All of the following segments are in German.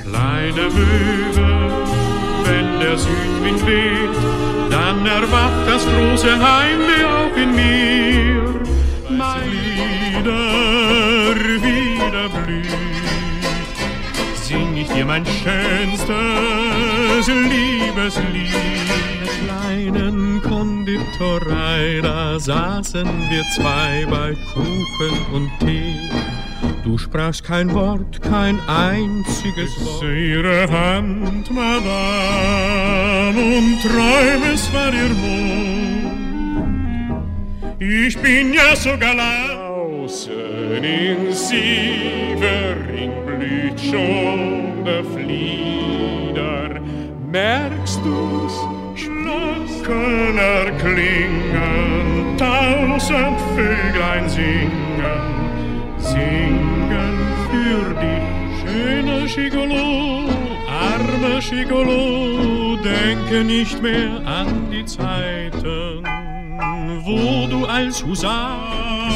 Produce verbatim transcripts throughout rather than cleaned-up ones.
kleine Möwe, wenn der Südwind weht, dann erwacht das große Heimweh auch in mir. Mein Lieder wieder blüht, sing ich dir mein schönstes Liebeslied. In der kleinen Konditorei, da saßen wir zwei bei Kuchen und Tee. Du sprachst kein Wort, kein einziges Wort. Ihre Hand, Madame, und träum, es war ihr Mund. Ich bin ja so galant. Außen in Sievering blüht schon der Flieder. Merkst du's? Glocken erklingen, tausend Vöglein singen. Singen für dich, schöner Gigolo, armer Gigolo, denke nicht mehr an die Zeiten, wo du als Husar,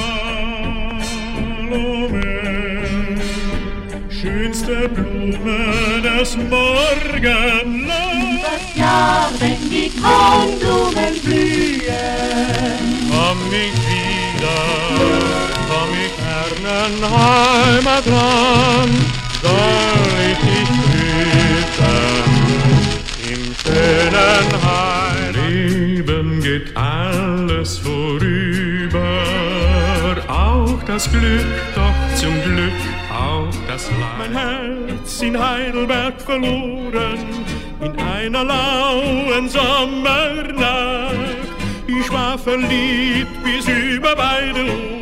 schönste Blume des Morgenlands. Das Jahr, wenn die Kornblumen blühen, komm ich wieder, komm ich fernen Heimatland, soll ich dich grüßen im schönen Heim. Leben geht alles vorüber, auch das Glück, doch zum Glück auch das Leid. Mein Herz in Heidelberg verloren, in einer lauen Sommernacht. Ich war verliebt bis über beide Ohren.